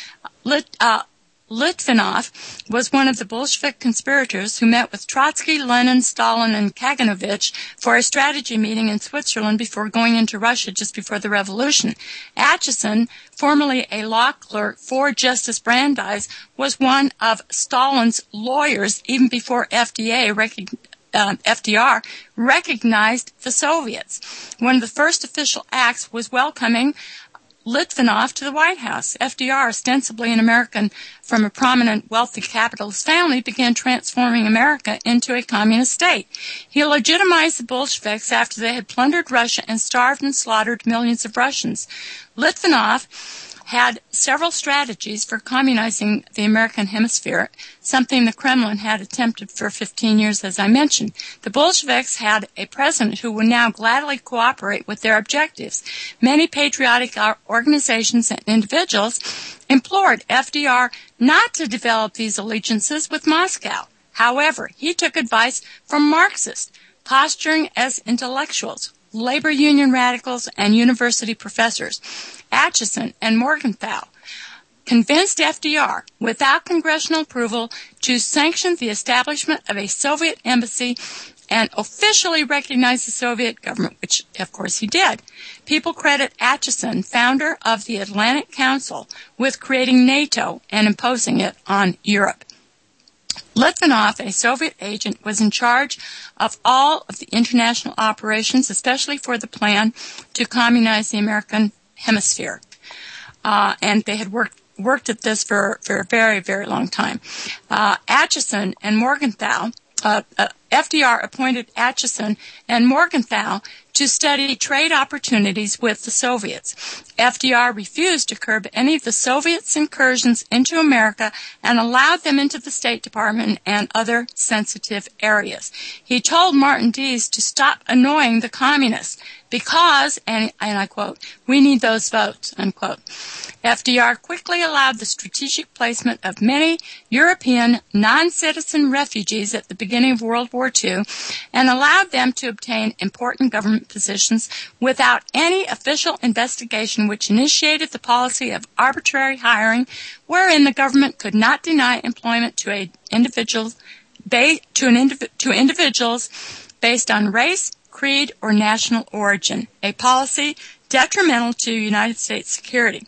Lit, uh, Litvinov was one of the Bolshevik conspirators who met with Trotsky, Lenin, Stalin, and Kaganovich for a strategy meeting in Switzerland before going into Russia just before the revolution. Acheson, formerly a law clerk for Justice Brandeis, was one of Stalin's lawyers even before F D A recognized Uh, F D R recognized the Soviets. One of the first official acts was welcoming Litvinov to the White House. F D R, ostensibly an American from a prominent, wealthy capitalist family, began transforming America into a communist state. He legitimized the Bolsheviks after they had plundered Russia and starved and slaughtered millions of Russians. Litvinov had several strategies for communizing the American hemisphere, something the Kremlin had attempted for fifteen years, as I mentioned. The Bolsheviks had a president who would now gladly cooperate with their objectives. Many patriotic organizations and individuals implored F D R not to develop these allegiances with Moscow. However, he took advice from Marxists, posturing as intellectuals, labor union radicals, and university professors. Acheson and Morgenthau convinced F D R, without congressional approval, to sanction the establishment of a Soviet embassy and officially recognize the Soviet government, which, of course, he did. People credit Acheson, founder of the Atlantic Council, with creating NATO and imposing it on Europe. Litvinov, a Soviet agent, was in charge of all of the international operations, especially for the plan to communize the American hemisphere. Uh, and they had worked worked at this for, for a very, very long time. Uh, Acheson and Morgenthau, uh, uh, F D R appointed Acheson and Morgenthau to study trade opportunities with the Soviets. F D R refused to curb any of the Soviets' incursions into America and allowed them into the State Department and other sensitive areas. He told Martin Dees to stop annoying the communists because, and, and I quote, we need those votes, unquote. F D R quickly allowed the strategic placement of many European non-citizen refugees at the beginning of World War Two and allowed them to obtain important government positions without any official investigation, which initiated the policy of arbitrary hiring, wherein the government could not deny employment to a individual, ba- to, an indiv- to individuals based on race, creed, or national origin, a policy detrimental to United States security.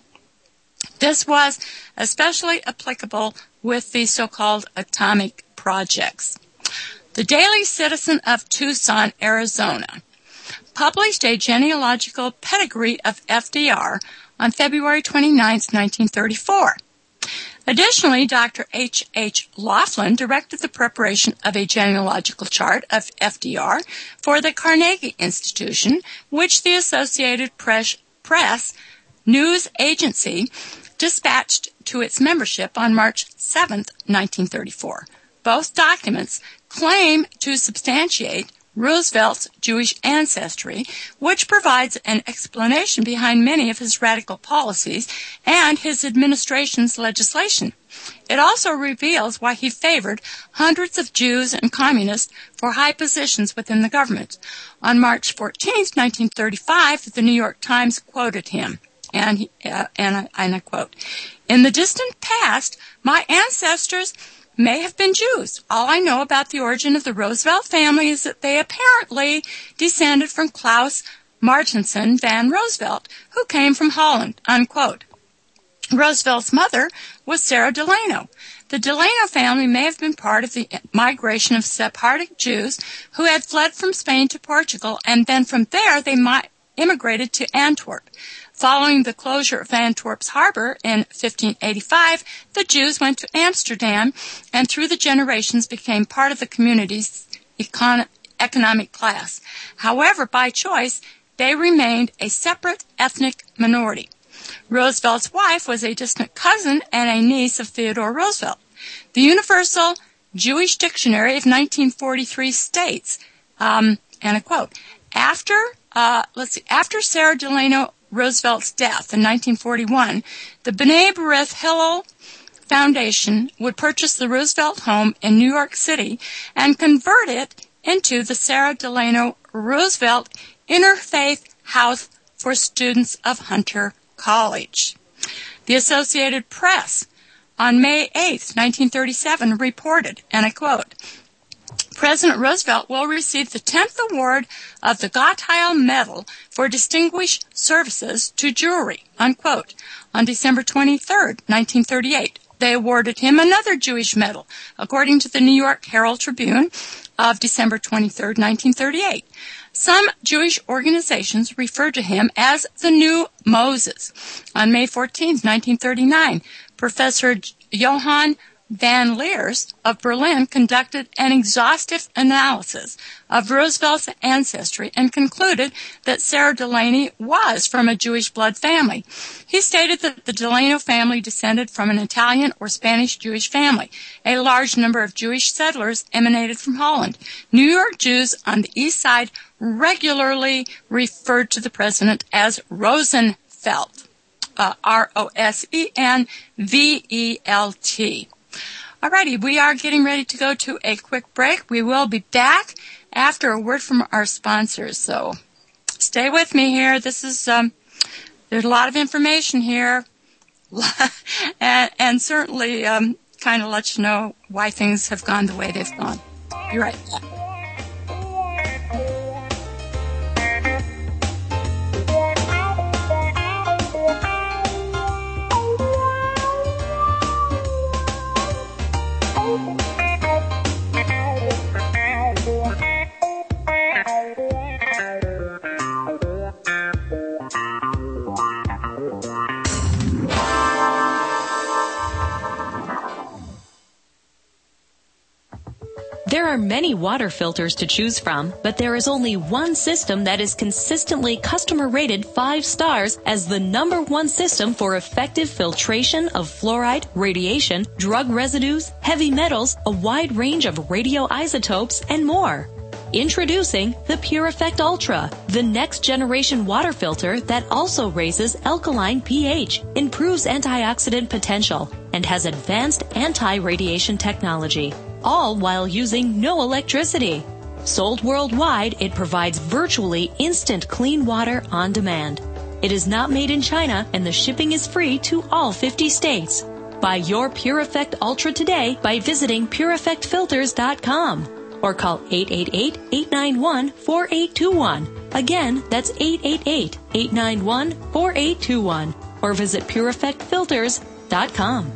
This was especially applicable with the so-called atomic projects. The Daily Citizen of Tucson, Arizona, published a genealogical pedigree of F D R on February twenty-ninth, nineteen thirty-four. Additionally, Doctor H H. Laughlin directed the preparation of a genealogical chart of F D R for the Carnegie Institution, which the Associated Press, Press News Agency dispatched to its membership on March seventh, nineteen thirty-four. Both documents claim to substantiate Roosevelt's Jewish ancestry, which provides an explanation behind many of his radical policies and his administration's legislation. It also reveals why he favored hundreds of Jews and communists for high positions within the government. On March fourteenth, nineteen thirty-five, the New York Times quoted him. And, he, uh, and, I, and I quote, "In the distant past, my ancestors may have been Jews. All I know about the origin of the Roosevelt family is that they apparently descended from Klaus Martensen van Roosevelt, who came from Holland," unquote. Roosevelt's mother was Sarah Delano. The Delano family may have been part of the migration of Sephardic Jews who had fled from Spain to Portugal, and then from there they might immigrated to Antwerp. Following the closure of Antwerp's harbor in fifteen eighty-five, the Jews went to Amsterdam and through the generations became part of the community's econ- economic class. However, by choice, they remained a separate ethnic minority. Roosevelt's wife was a distant cousin and a niece of Theodore Roosevelt. The Universal Jewish Dictionary of nineteen forty-three states, um, and I quote, after, uh, let's see, after Sarah Delano Roosevelt's death in nineteen forty-one, the B'nai B'rith Hillel Foundation would purchase the Roosevelt home in New York City and convert it into the Sarah Delano Roosevelt Interfaith House for students of Hunter College. The Associated Press on May eighth, nineteen thirty-seven reported, and I quote, President Roosevelt will receive the tenth award of the Gottheil Medal for Distinguished Services to Jewry, unquote. On December twenty-third, nineteen thirty-eight, they awarded him another Jewish medal, according to the New York Herald Tribune of December twenty-third, nineteen thirty-eight. Some Jewish organizations refer to him as the new Moses. On May fourteenth, nineteen thirty-nine, Professor Johann Van Leers of Berlin conducted an exhaustive analysis of Roosevelt's ancestry and concluded that Sarah Delany was from a Jewish blood family. He stated that the Delano family descended from an Italian or Spanish Jewish family. A large number of Jewish settlers emanated from Holland. New York Jews on the east side regularly referred to the president as Rosenfeld, uh, R O S E N V E L T. Alrighty, we are getting ready to go to a quick break. We will be back after a word from our sponsors. So stay with me here. This is, um, there's a lot of information here and, and certainly um, kind of let you know why things have gone the way they've gone. Be right back. There are many water filters to choose from, but there is only one system that is consistently customer rated five stars as the number one system for effective filtration of fluoride, radiation, drug residues, heavy metals, a wide range of radioisotopes, and more. Introducing the Pure Effect Ultra, the next generation water filter that also raises alkaline pH, improves antioxidant potential, and has advanced anti-radiation technology, all while using no electricity. Sold worldwide, it provides virtually instant clean water on demand. It is not made in China, and the shipping is free to all fifty states. Buy your Pure Effect Ultra today by visiting pure effect filters dot com. Or call eight eight eight, eight nine one, four eight two one. Again, that's eight eight eight, eight nine one, four eight two one. Or visit pure effect filters dot com.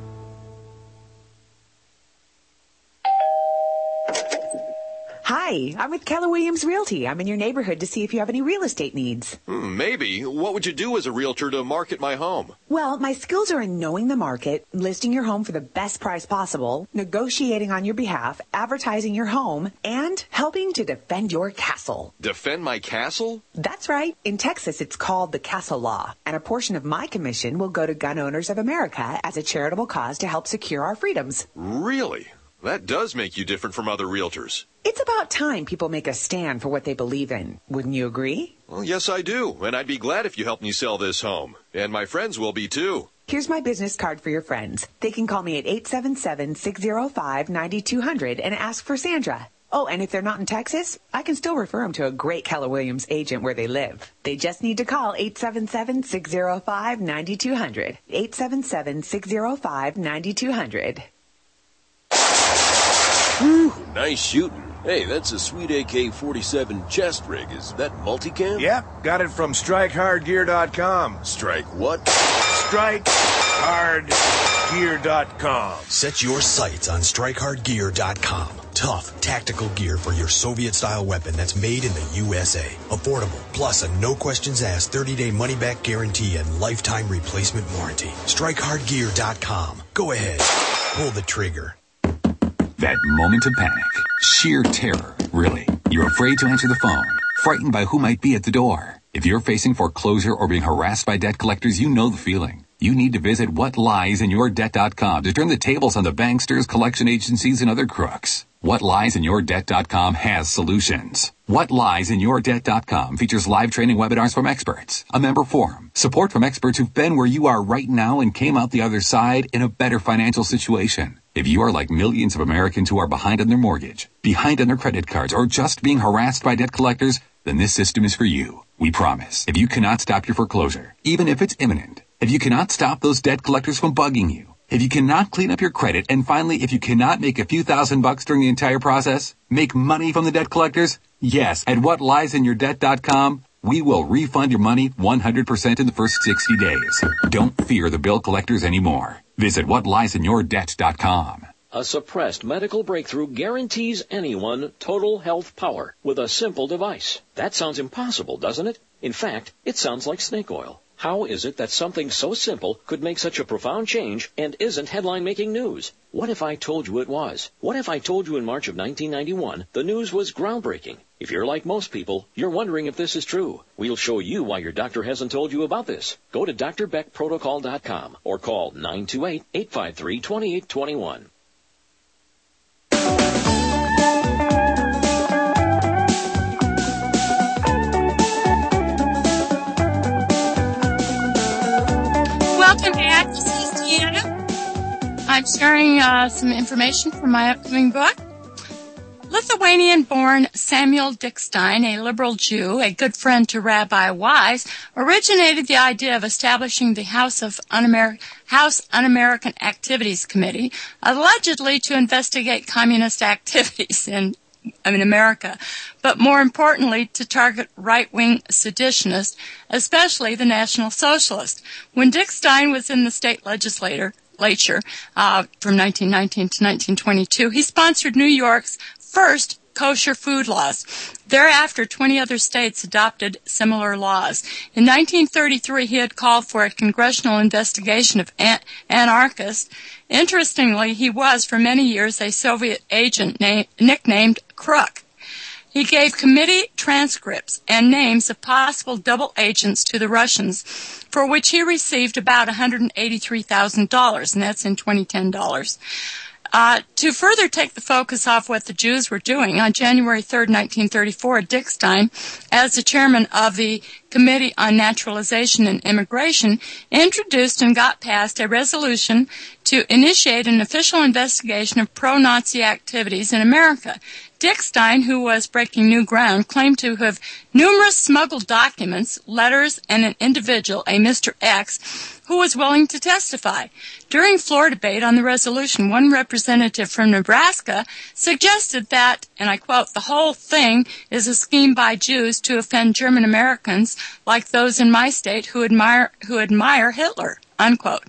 Hi, I'm with Keller Williams Realty. I'm in your neighborhood to see if you have any real estate needs. Hmm, maybe. What would you do as a realtor to market my home? Well, my skills are in knowing the market, listing your home for the best price possible, negotiating on your behalf, advertising your home, and helping to defend your castle. Defend my castle? That's right. In Texas, it's called the Castle Law, and a portion of my commission will go to Gun Owners of America as a charitable cause to help secure our freedoms. Really? That does make you different from other realtors. It's about time people make a stand for what they believe in. Wouldn't you agree? Well, yes, I do. And I'd be glad if you helped me sell this home. And my friends will be, too. Here's my business card for your friends. They can call me at eight seven seven, six zero five, nine two zero zero and ask for Sandra. Oh, and if they're not in Texas, I can still refer them to a great Keller Williams agent where they live. They just need to call eight seven seven, six zero five, nine two zero zero. eight seven seven, six zero five, nine two zero zero. Whew, nice shooting. Hey, that's a sweet A K forty-seven chest rig. Is that multicam? Yep, got it from strike hard gear dot com. Strike what? strike hard gear dot com. Set your sights on strike hard gear dot com. Tough, tactical gear for your Soviet-style weapon that's made in the U S A. Affordable, plus a no-questions-asked thirty-day money-back guarantee and lifetime replacement warranty. strike hard gear dot com. Go ahead. Pull the trigger. That moment of panic. Sheer terror, really. You're afraid to answer the phone. Frightened by who might be at the door. If you're facing foreclosure or being harassed by debt collectors, you know the feeling. You need to visit what lies in your debt dot com to turn the tables on the banksters, collection agencies, and other crooks. what lies in your debt dot com has solutions. what lies in your debt dot com features live training webinars from experts, a member forum, support from experts who've been where you are right now and came out the other side in a better financial situation. If you are like millions of Americans who are behind on their mortgage, behind on their credit cards, or just being harassed by debt collectors, then this system is for you. We promise. If you cannot stop your foreclosure, even if it's imminent, if you cannot stop those debt collectors from bugging you, if you cannot clean up your credit, and finally, if you cannot make a few thousand bucks during the entire process, make money from the debt collectors, yes, at what lies in your debt dot com, we will refund your money one hundred percent in the first sixty days. Don't fear the bill collectors anymore. Visit what lies in your debt dot com. A suppressed medical breakthrough guarantees anyone total health power with a simple device. That sounds impossible, doesn't it? In fact, it sounds like snake oil. How is it that something so simple could make such a profound change and isn't headline-making news? What if I told you it was? What if I told you in March of nineteen ninety-one the news was groundbreaking? If you're like most people, you're wondering if this is true. We'll show you why your doctor hasn't told you about this. Go to D R Beck Protocol dot com or call nine two eight, eight five three, two eight two one. Welcome back. This is Deanna. I'm sharing uh, some information from my upcoming book. Lithuanian-born Samuel Dickstein, a liberal Jew, a good friend to Rabbi Wise, originated the idea of establishing the House of Un-Amer- House Un-American Activities Committee, allegedly to investigate communist activities in in America, but more importantly, to target right-wing seditionists, especially the National Socialists. When Dickstein was in the state legislature uh, from nineteen nineteen to nineteen twenty-two, he sponsored New York's first kosher food laws. Thereafter, twenty other states adopted similar laws. In nineteen thirty-three, he had called for a congressional investigation of an- anarchists. Interestingly, he was, for many years, a Soviet agent na- nicknamed Crook. He gave committee transcripts and names of possible double agents to the Russians, for which he received about one hundred eighty-three thousand dollars, and that's in twenty ten dollars. Uh, to further take the focus off what the Jews were doing, on January third, nineteen thirty-four, Dick Stein, as the chairman of the Committee on Naturalization and Immigration, introduced and got passed a resolution to initiate an official investigation of pro-Nazi activities in America. Dick Stein, who was breaking new ground, claimed to have numerous smuggled documents, letters, and an individual, a Mister X, who was willing to testify. During floor debate on the resolution, one representative from Nebraska suggested that, and I quote, "the whole thing is a scheme by Jews to offend German Americans like those in my state who admire, who admire Hitler," unquote.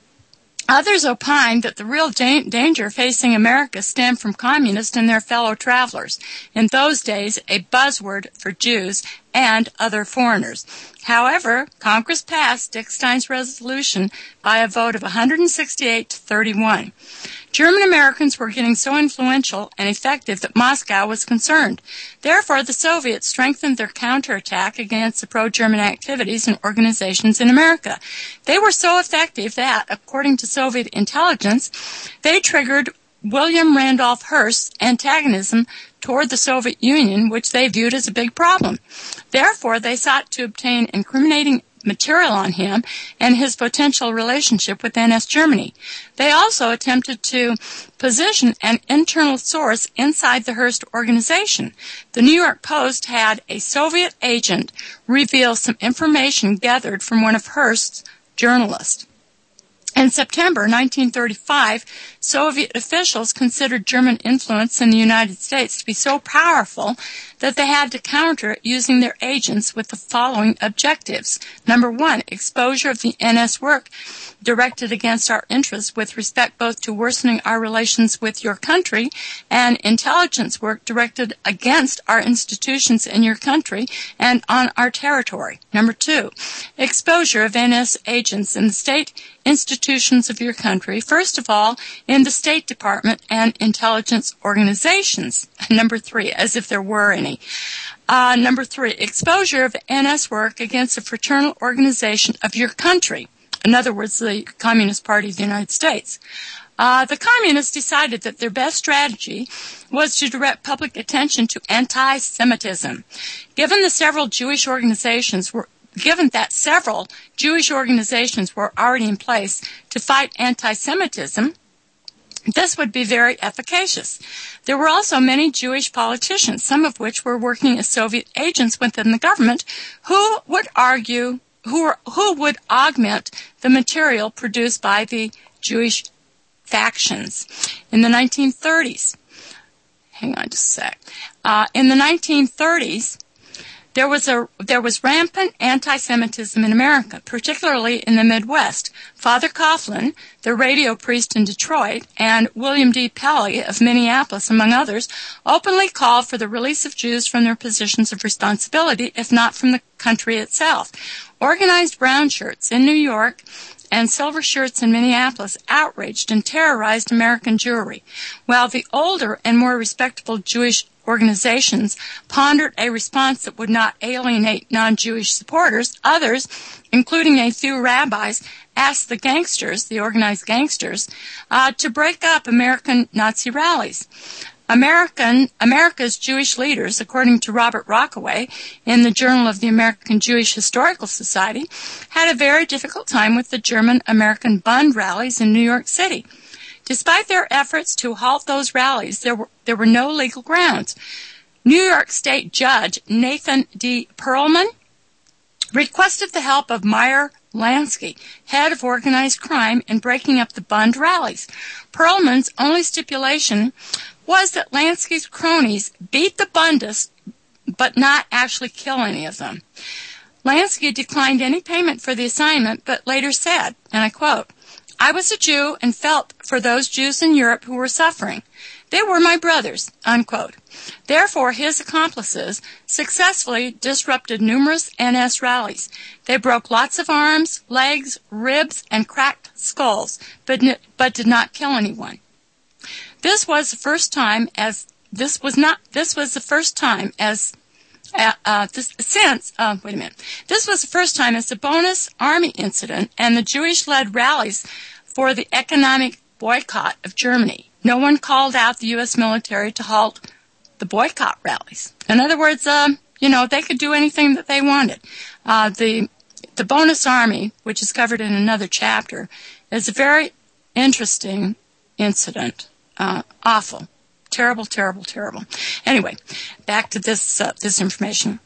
Others opined that the real da- danger facing America stemmed from communists and their fellow travelers, in those days a buzzword for Jews and other foreigners. However, Congress passed Dick Stein's resolution by a vote of one hundred sixty-eight to thirty-one. German Americans were getting so influential and effective that Moscow was concerned. Therefore, the Soviets strengthened their counterattack against the pro-German activities and organizations in America. They were so effective that, according to Soviet intelligence, they triggered William Randolph Hearst's antagonism toward the Soviet Union, which they viewed as a big problem. Therefore, they sought to obtain incriminating material on him and his potential relationship with N S Germany. They also attempted to position an internal source inside the Hearst organization. The New York Post had a Soviet agent reveal some information gathered from one of Hearst's journalists. In September nineteen thirty-five, Soviet officials considered German influence in the United States to be so powerful that they had to counter it using their agents with the following objectives. Number one, exposure of the N S work directed against our interests with respect both to worsening our relations with your country and intelligence work directed against our institutions in your country and on our territory. Number two, exposure of N S agents in the state institutions of your country, first of all, in the State Department and intelligence organizations. Number three, as if there were any. Uh, number three, exposure of N S work against the fraternal organization of your country. In other words, the Communist Party of the United States. Uh, the communists decided that their best strategy was to direct public attention to anti-Semitism. Given the several Jewish organizations were Given that several Jewish organizations were already in place to fight anti-Semitism, this would be very efficacious. There were also many Jewish politicians, some of which were working as Soviet agents within the government, who would argue, who, were, who would augment the material produced by the Jewish factions. In the nineteen thirties, hang on just a sec, uh, in the nineteen thirties, There was a there was rampant anti-Semitism in America, particularly in the Midwest. Father Coughlin, the radio priest in Detroit, and William D. Pelley of Minneapolis, among others, openly called for the release of Jews from their positions of responsibility, if not from the country itself. Organized brown shirts in New York and silver shirts in Minneapolis outraged and terrorized American Jewry, while the older and more respectable Jewish organizations pondered a response that would not alienate non-Jewish supporters. Others, including a few rabbis, asked the gangsters, the organized gangsters, uh, to break up American Nazi rallies. American, America's Jewish leaders, according to Robert Rockaway in the Journal of the American Jewish Historical Society, had a very difficult time with the German-American Bund rallies in New York City. Despite their efforts to halt those rallies, there were, there were no legal grounds. New York State Judge Nathan D. Perlman requested the help of Meyer Lansky, head of organized crime, in breaking up the Bund rallies. Perlman's only stipulation was that Lansky's cronies beat the Bundists, but not actually kill any of them. Lansky declined any payment for the assignment, but later said, and I quote, "I was a Jew and felt for those Jews in Europe who were suffering. They were my brothers, unquote. Therefore, his accomplices successfully disrupted numerous N S rallies. They broke lots of arms, legs, ribs, and cracked skulls, but, n- but did not kill anyone. This was the first time as this was not this was the first time as uh, uh, this, since uh, wait a minute this was the first time as the Bonus Army incident and the Jewish-led rallies for the economic boycott of Germany. No one called out the U S military to halt the boycott rallies. In other words, uh, you know, they could do anything that they wanted. Uh, the the Bonus Army, which is covered in another chapter, is a very interesting incident. Uh, awful. Terrible, terrible, terrible. Anyway, back to this uh, this information.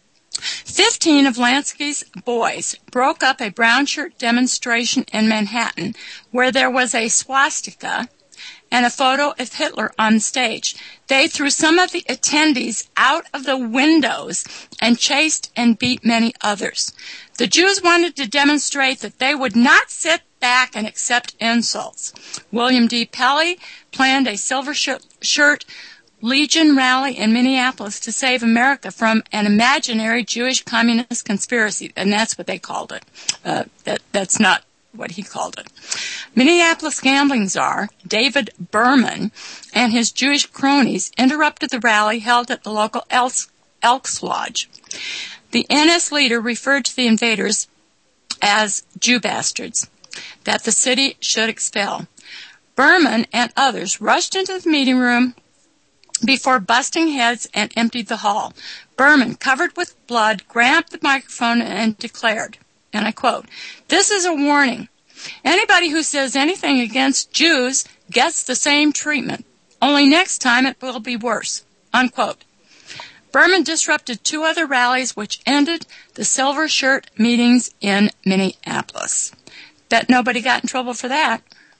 Fifteen of Lansky's boys broke up a brown shirt demonstration in Manhattan where there was a swastika and a photo of Hitler on stage. They threw some of the attendees out of the windows and chased and beat many others. The Jews wanted to demonstrate that they would not sit back and accept insults. William D. Pelley planned a Silver Shirt Legion rally in Minneapolis to save America from an imaginary Jewish communist conspiracy, and that's what they called it. Uh, that, that's not what he called it. Minneapolis gambling czar David Berman and his Jewish cronies interrupted the rally held at the local Elks, Elks Lodge. The N S leader referred to the invaders as Jew bastards that the city should expel. Berman and others rushed into the meeting room before busting heads and emptied the hall. Berman, covered with blood, grabbed the microphone and declared, and I quote, "This is a warning. Anybody who says anything against Jews gets the same treatment. Only next time it will be worse," unquote. Berman disrupted two other rallies which ended the Silver Shirt meetings in Minneapolis. Bet nobody got in trouble for that.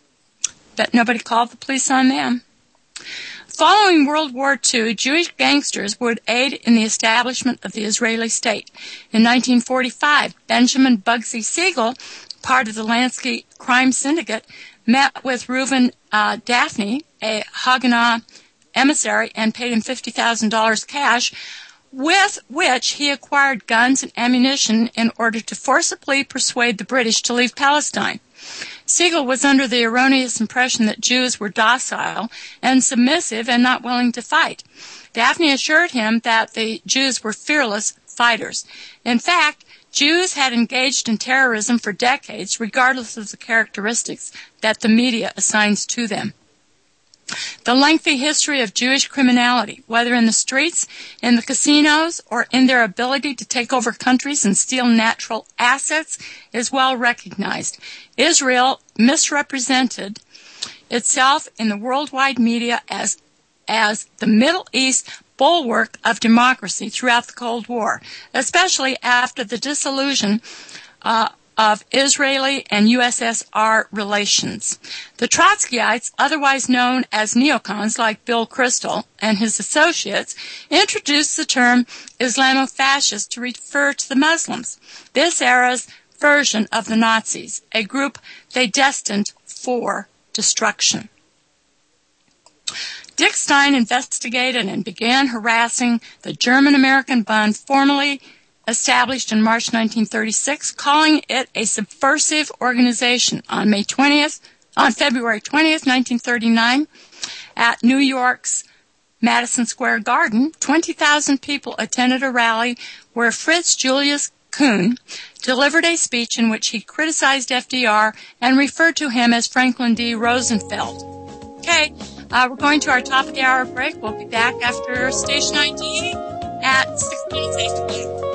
Bet nobody called the police on them. Following World War Two, Jewish gangsters would aid in the establishment of the Israeli state. In nineteen forty-five, Benjamin Bugsy Siegel, part of the Lansky crime syndicate, met with Reuven uh, Daphne, a Haganah emissary, and paid him fifty thousand dollars cash, with which he acquired guns and ammunition in order to forcibly persuade the British to leave Palestine. Siegel was under the erroneous impression that Jews were docile and submissive and not willing to fight. Daphne assured him that the Jews were fearless fighters. In fact, Jews had engaged in terrorism for decades, regardless of the characteristics that the media assigns to them. The lengthy history of Jewish criminality, whether in the streets, in the casinos, or in their ability to take over countries and steal natural assets, is well recognized. Israel misrepresented itself in the worldwide media as, as the Middle East bulwark of democracy throughout the Cold War, especially after the dissolution uh, of Israeli and U S S R relations. The Trotskyites, otherwise known as neocons like Bill Kristol and his associates, introduced the term Islamofascist to refer to the Muslims, this era's version of the Nazis, a group they destined for destruction. Dick Stein investigated and began harassing the German-American Bund, formerly established in March nineteen thirty-six, calling it a subversive organization. On May twentieth, on February twentieth, nineteen thirty-nine, at New York's Madison Square Garden, twenty thousand people attended a rally where Fritz Julius Kuhn delivered a speech in which he criticized F D R and referred to him as Franklin D. Roosevelt. Okay, uh, we're going to our top of the hour break. We'll be back after station I D at six minutes eight.